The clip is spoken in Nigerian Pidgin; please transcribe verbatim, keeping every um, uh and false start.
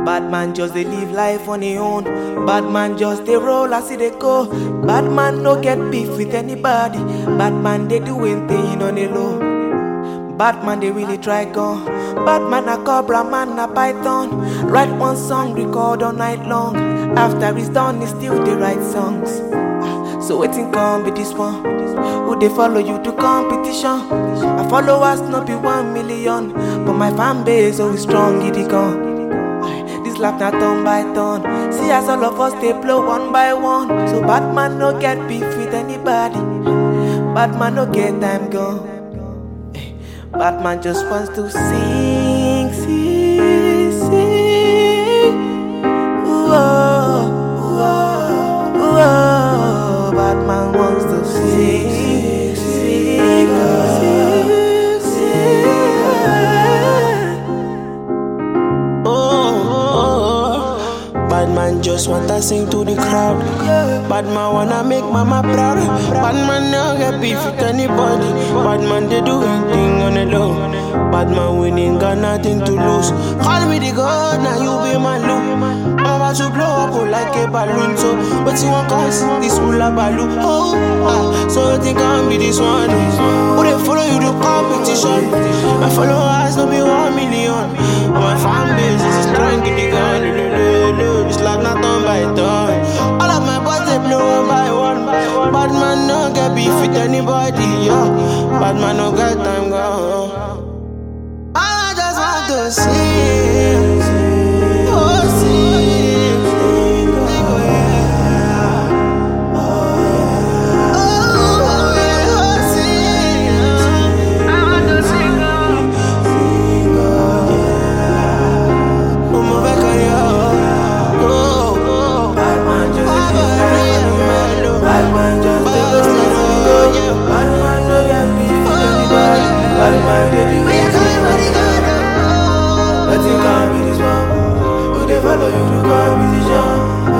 Bad man just they live life on their own. Bad man just they roll as they go. Bad man no get beef with anybody. Bad man they doing thing on the low. Bad man they really try gun. Bad man a cobra, man a python. Write one song, record all night long. After it's done, it's still they write songs. So waiting come be this one. Who they follow you to competition? My followers no be one million, but my fan base always strong. It gone. This life not turn by turn. See as all of us they blow one by one. So bad man no get beef with anybody. Bad man no get time gone. Bad man just wants to sing, sing, sing. Ooh, oh, ooh, oh, ooh, oh. Bad man wants to sing, sing, sing, sing, sing. Oh, oh, oh. Bad man just wanna sing to the crowd. Bad man wanna make mama proud. Bad man no get beef with anybody. Bad man they do anything on the low. Bad man winning got nothing to lose. Call me the god, now you be my loop. I'm about to blow up like a balloon. So what you want cause this hula baloo? Oh, ah, so you think I'll be this one? Who they follow you to competition? My followers no be one million. And my fan base is strong in the gun. It's like not done by done. All of my boys they blow one by one. Bad man no get beef with anybody, yeah. Bad man no get time go. I just want to sing, oh sing, oh yeah, oh yeah, oh sing. I want to sing, oh yeah. Oh my back, oh, oh. Bad man just Bad man just Bad man no get beef with anybody. Bad man they do anything. But you can't be this one. Who they follow you to competition?